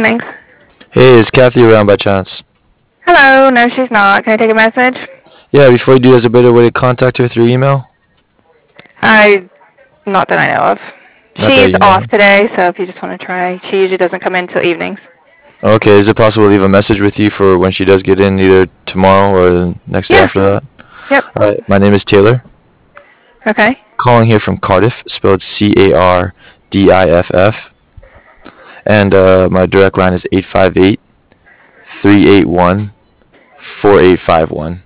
Jennings. Hey, is Kathy around by chance? Hello. No, she's not. Can I take a message? Yeah, before you do, there's a better way to contact her through email? Not that I know of. Not that She's you know. off today, so if you just want to try, she usually doesn't come in until evenings. Okay, is it possible to leave a message with you for when she does get in, either tomorrow or the next day Yeah. after that? Yep. Alright, my name is Taylor. Okay. Calling here from Cardiff, spelled Cardiff. And my direct line is 858-381-4851.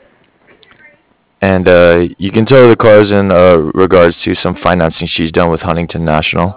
And you can tell her the call's in regards to some financing she's done with Huntington National.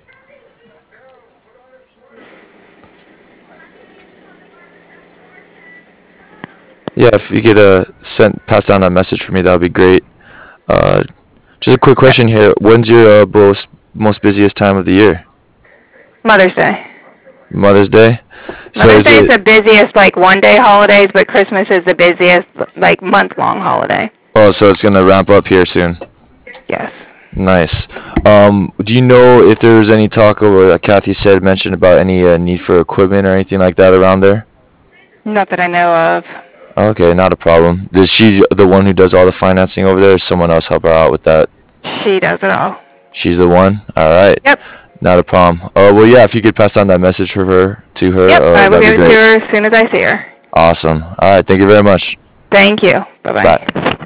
Yeah, if you could pass down that message for me, that would be great. Uh, just a quick question here. When's your most busiest time of the year? Mother's Day. Mother's Day? So Mother's is Day is it... the busiest, like, one-day holidays, but Christmas is the busiest, like, month-long holiday. Oh, so it's going to ramp up here soon. Yes. Nice. Do you know if there's any talk or Kathy mentioned about any need for equipment or anything like that around there? Not that I know of. Okay, not a problem. Is she the one who does all the financing over there, or someone else help her out with that? She does it all. She's the one? Alright. Yep. Not a problem. Well, yeah, if you could pass on that message to her, Yep, I will that'd be give it to great. her as soon as I see her. Awesome. Alright, thank you very much. Thank you. Bye-bye. Bye.